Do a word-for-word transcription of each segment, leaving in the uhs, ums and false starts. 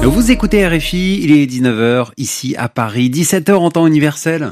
Vous écoutez R F I, il est dix-neuf heures ici à Paris, dix-sept heures en temps universel.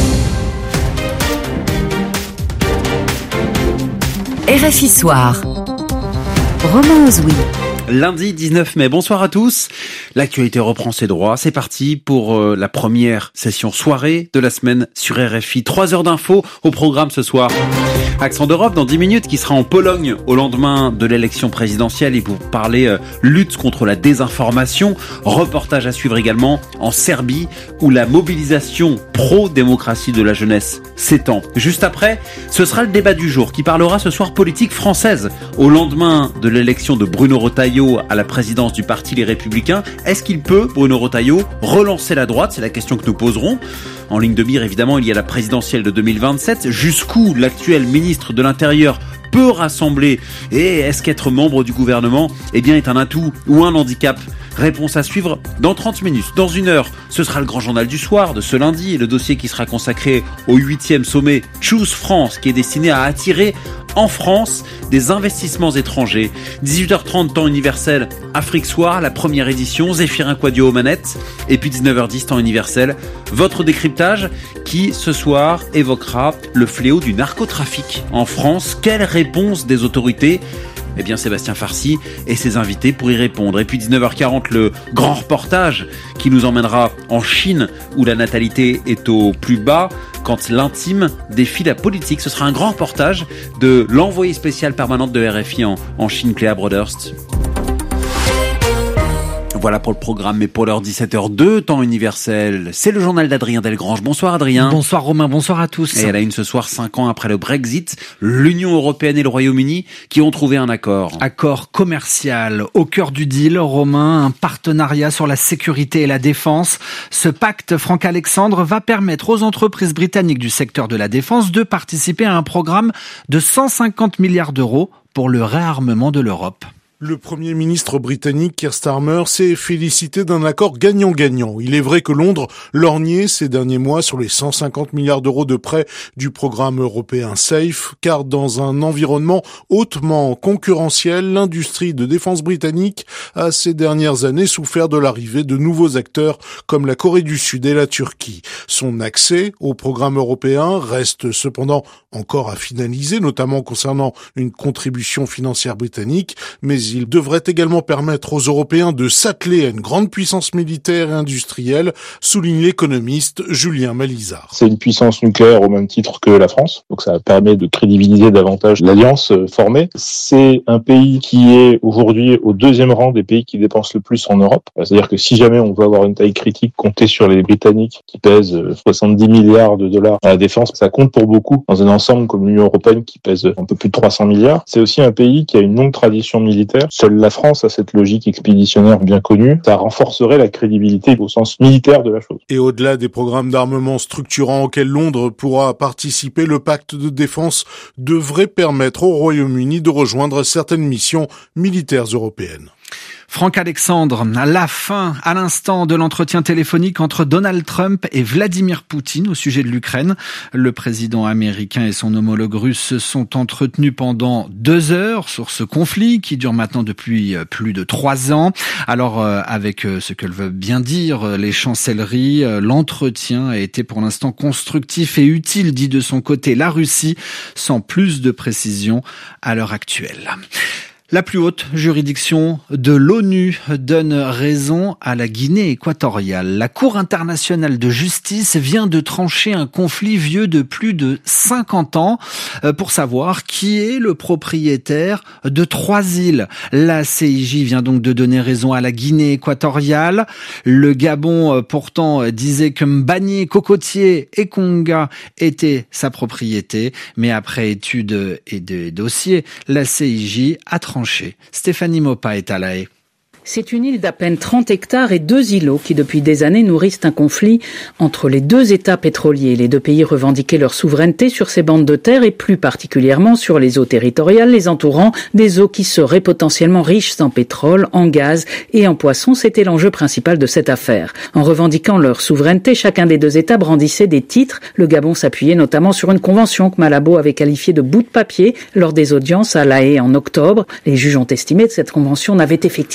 R F I Soir. Romain Ozoui. Lundi dix-neuf mai, bonsoir à tous. L'actualité reprend ses droits. C'est parti pour euh, la première session soirée de la semaine sur R F I. Trois heures d'infos au programme ce soir. Accent d'Europe dans dix minutes qui sera en Pologne au lendemain de l'élection présidentielle et pour parler euh, lutte contre la désinformation. Reportage à suivre également en Serbie où la mobilisation pro-démocratie de la jeunesse s'étend. Juste après, ce sera le débat du jour qui parlera ce soir politique française au lendemain de l'élection de Bruno Retailleau à la présidence du parti Les Républicains. Est-ce qu'il peut, Bruno Retailleau, relancer la droite? C'est la question que nous poserons. En ligne de mire, évidemment, il y a la présidentielle de deux mille vingt-sept. Jusqu'où l'actuel ministre de l'Intérieur peut rassembler? Et est-ce qu'être membre du gouvernement, eh bien, est un atout ou un handicap? Réponse à suivre dans trente minutes. Dans une heure, ce sera le grand journal du soir de ce lundi et le dossier qui sera consacré au huitième sommet Choose France qui est destiné à attirer en France des investissements étrangers. dix-huit heures trente, temps universel, Afrique Soir, la première édition, Zéphirin Quadio aux manettes. Et puis dix-neuf heures dix, temps universel, votre décryptage qui, ce soir, évoquera le fléau du narcotrafic en France. Quelle réponse des autorités ? Eh bien, Sébastien Farcy et ses invités pour y répondre. Et puis dix-neuf heures quarante, le grand reportage qui nous emmènera en Chine où la natalité est au plus bas quand l'intime défie la politique. Ce sera un grand reportage de l'envoyée spéciale permanente de R F I en, en Chine, Cléa Broderst. Voilà pour le programme, mais pour l'heure dix-sept heures deux, temps universel, c'est le journal d'Adrien Delgrange. Bonsoir Adrien. Bonsoir Romain, bonsoir à tous. Et à la une ce soir, cinq ans après le Brexit, l'Union européenne et le Royaume-Uni qui ont trouvé un accord. Accord commercial. Au cœur du deal, Romain, un partenariat sur la sécurité et la défense. Ce pacte Franck-Alexandre va permettre aux entreprises britanniques du secteur de la défense de participer à un programme de cent cinquante milliards d'euros pour le réarmement de l'Europe. Le Premier ministre britannique Keir Starmer s'est félicité d'un accord gagnant-gagnant. Il est vrai que Londres lorgnait ces derniers mois sur les cent cinquante milliards d'euros de prêts du programme européen SAFE, car dans un environnement hautement concurrentiel, l'industrie de défense britannique a ces dernières années souffert de l'arrivée de nouveaux acteurs comme la Corée du Sud et la Turquie. Son accès au programme européen reste cependant encore à finaliser, notamment concernant une contribution financière britannique, mais il devrait également permettre aux Européens de s'atteler à une grande puissance militaire et industrielle, souligne l'économiste Julien Malizard. C'est une puissance nucléaire au même titre que la France, donc ça permet de crédibiliser davantage l'alliance formée. C'est un pays qui est aujourd'hui au deuxième rang des pays qui dépensent le plus en Europe. C'est-à-dire que si jamais on veut avoir une taille critique, compter sur les Britanniques qui pèsent soixante-dix milliards de dollars à la défense, ça compte pour beaucoup dans un ensemble comme l'Union européenne qui pèse un peu plus de trois cents milliards. C'est aussi un pays qui a une longue tradition militaire. Seule la France a cette logique expéditionnaire bien connue. Ça renforcerait la crédibilité au sens militaire de la chose. Et au-delà des programmes d'armement structurants auxquels Londres pourra participer, le pacte de défense devrait permettre au Royaume-Uni de rejoindre certaines missions militaires européennes. Franck-Alexandre, à la fin, à l'instant de l'entretien téléphonique entre Donald Trump et Vladimir Poutine au sujet de l'Ukraine. Le président américain et son homologue russe se sont entretenus pendant deux heures sur ce conflit qui dure maintenant depuis plus de trois ans. Alors, avec ce que veut bien dire les chancelleries, l'entretien a été pour l'instant constructif et utile, dit de son côté la Russie, sans plus de précision à l'heure actuelle. La plus haute juridiction de l'ONU donne raison à la Guinée équatoriale. La Cour internationale de justice vient de trancher un conflit vieux de plus de cinquante ans pour savoir qui est le propriétaire de trois îles. La C I J vient donc de donner raison à la Guinée équatoriale. Le Gabon, pourtant, disait que Mbagné, Cocotier et Konga étaient sa propriété. Mais après étude et des dossiers, la C I J a tranché. Stéphanie Mopa est à La Haye. C'est une île d'à peine trente hectares et deux îlots qui depuis des années nourrissent un conflit entre les deux États pétroliers. Les deux pays revendiquaient leur souveraineté sur ces bandes de terre et plus particulièrement sur les eaux territoriales les entourant, des eaux qui seraient potentiellement riches en pétrole, en gaz et en poissons. C'était l'enjeu principal de cette affaire. En revendiquant leur souveraineté, chacun des deux États brandissait des titres. Le Gabon s'appuyait notamment sur une convention que Malabo avait qualifiée de bout de papier lors des audiences à La Haye en octobre. Les juges ont estimé que cette convention n'avait effectivement pas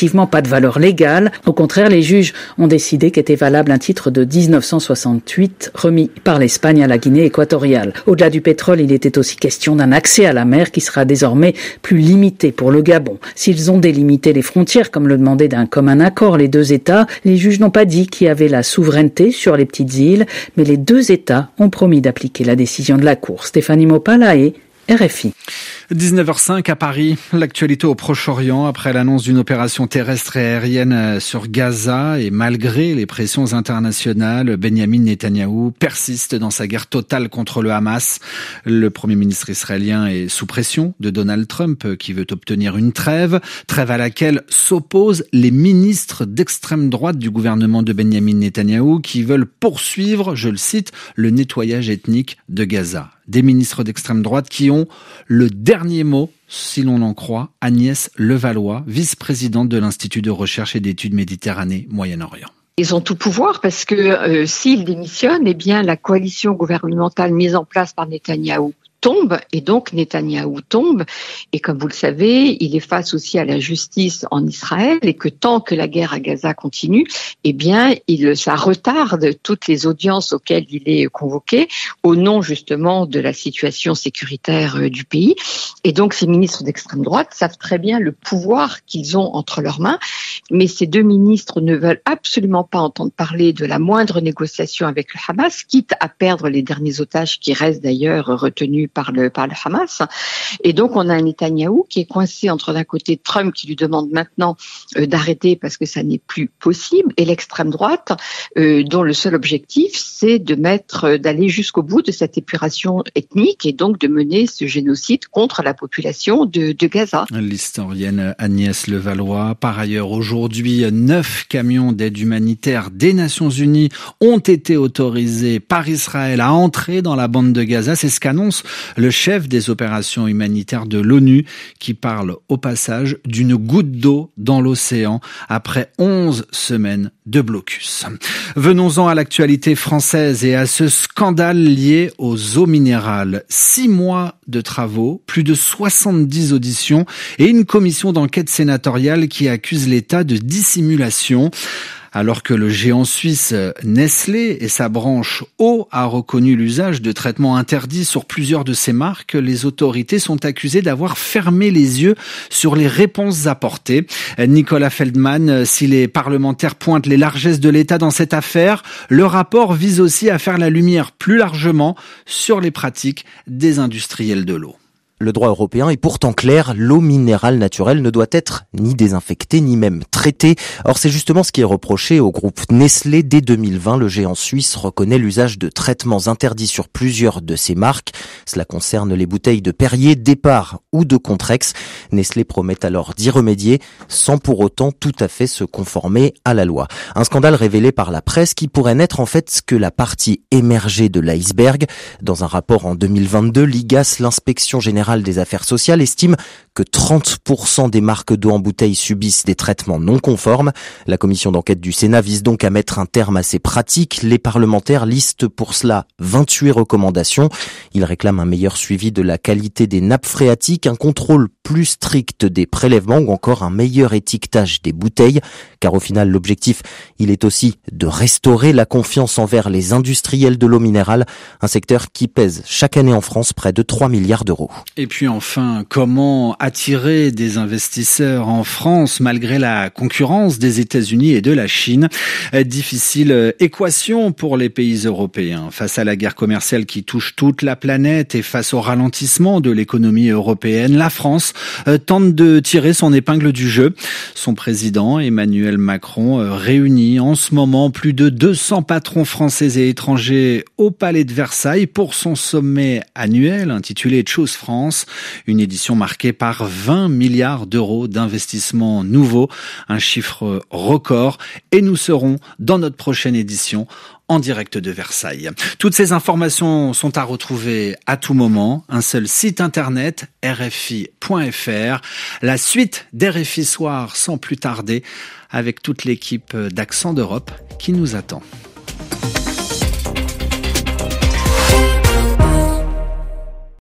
pas de valeur légale. Au contraire, les juges ont décidé qu'était valable un titre de dix-neuf cent soixante-huit remis par l'Espagne à la Guinée équatoriale. Au-delà du pétrole, il était aussi question d'un accès à la mer qui sera désormais plus limité pour le Gabon. S'ils ont délimité les frontières, comme le demandait d'un commun accord les deux États, les juges n'ont pas dit qui avait la souveraineté sur les petites îles, mais les deux États ont promis d'appliquer la décision de la Cour. Stéphanie Mopalae, R F I. dix-neuf heures cinq à Paris, l'actualité au Proche-Orient après l'annonce d'une opération terrestre et aérienne sur Gaza et malgré les pressions internationales, Benyamin Netanyahou persiste dans sa guerre totale contre le Hamas. Le Premier ministre israélien est sous pression de Donald Trump qui veut obtenir une trêve, trêve à laquelle s'opposent les ministres d'extrême droite du gouvernement de Benyamin Netanyahou qui veulent poursuivre, je le cite, le nettoyage ethnique de Gaza. Des ministres d'extrême droite qui ont le dernier mot, si l'on en croit, Agnès Levallois, vice-présidente de l'Institut de recherche et d'études Méditerranée-Moyen-Orient. Ils ont tout pouvoir parce que euh, s'ils démissionnent, eh bien la coalition gouvernementale mise en place par Netanyahou tombe et donc Netanyahou tombe et comme vous le savez, il est face aussi à la justice en Israël et que tant que la guerre à Gaza continue, eh bien il ça retarde toutes les audiences auxquelles il est convoqué au nom justement de la situation sécuritaire du pays et donc ces ministres d'extrême droite savent très bien le pouvoir qu'ils ont entre leurs mains, mais ces deux ministres ne veulent absolument pas entendre parler de la moindre négociation avec le Hamas, quitte à perdre les derniers otages qui restent d'ailleurs retenus par le, par le Hamas. Et donc, on a un Netanyahou qui est coincé entre d'un côté Trump qui lui demande maintenant euh, d'arrêter parce que ça n'est plus possible et l'extrême droite euh, dont le seul objectif c'est de mettre, euh, d'aller jusqu'au bout de cette épuration ethnique et donc de mener ce génocide contre la population de, de Gaza. L'historienne Agnès Levallois. Par ailleurs, aujourd'hui, neuf camions d'aide humanitaire des Nations Unies ont été autorisés par Israël à entrer dans la bande de Gaza. C'est ce qu'annonce le chef des opérations humanitaires de l'ONU qui parle au passage d'une goutte d'eau dans l'océan après onze semaines de blocus. Venons-en à l'actualité française et à ce scandale lié aux eaux minérales. Six mois de travaux, plus de soixante-dix auditions et une commission d'enquête sénatoriale qui accuse l'État de dissimulation. Alors que le géant suisse Nestlé et sa branche eau a reconnu l'usage de traitements interdits sur plusieurs de ses marques, les autorités sont accusées d'avoir fermé les yeux sur les réponses apportées. Nicolas Feldman, si les parlementaires pointent les largesses de l'État dans cette affaire, le rapport vise aussi à faire la lumière plus largement sur les pratiques des industriels de l'eau. Le droit européen est pourtant clair, l'eau minérale naturelle ne doit être ni désinfectée ni même traitée. Or, c'est justement ce qui est reproché au groupe Nestlé. Dès deux mille vingt, le géant suisse reconnaît l'usage de traitements interdits sur plusieurs de ses marques. Cela concerne les bouteilles de Perrier, Départ ou de Contrex. Nestlé promet alors d'y remédier sans pour autant tout à fait se conformer à la loi. Un scandale révélé par la presse qui pourrait n'être en fait que la partie émergée de l'iceberg. Dans un rapport en deux mille vingt-deux, l'I G A S, l'inspection générale des affaires sociales, estime que trente pour cent des marques d'eau en bouteille subissent des traitements non conformes. La commission d'enquête du Sénat vise donc à mettre un terme à ces pratiques. Les parlementaires listent pour cela vingt-huit recommandations. Ils réclament un meilleur suivi de la qualité des nappes phréatiques, un contrôle plus strict des prélèvements ou encore un meilleur étiquetage des bouteilles. Car au final, l'objectif, il est aussi de restaurer la confiance envers les industriels de l'eau minérale, un secteur qui pèse chaque année en France près de trois milliards d'euros. Et puis enfin, comment attirer des investisseurs en France malgré la concurrence des États-Unis et de la Chine? Difficile équation pour les pays européens. Face à la guerre commerciale qui touche toute la planète et face au ralentissement de l'économie européenne, la France tente de tirer son épingle du jeu. Son président, Emmanuel Macron, réunit en ce moment plus de deux cents patrons français et étrangers au Palais de Versailles pour son sommet annuel intitulé Choose France, une édition marquée par vingt milliards d'euros d'investissements nouveaux, un chiffre record, et nous serons dans notre prochaine édition en direct de Versailles. Toutes ces informations sont à retrouver à tout moment. Un seul site internet, R F I point F R. La suite d'R F I Soir sans plus tarder avec toute l'équipe d'Accent d'Europe qui nous attend.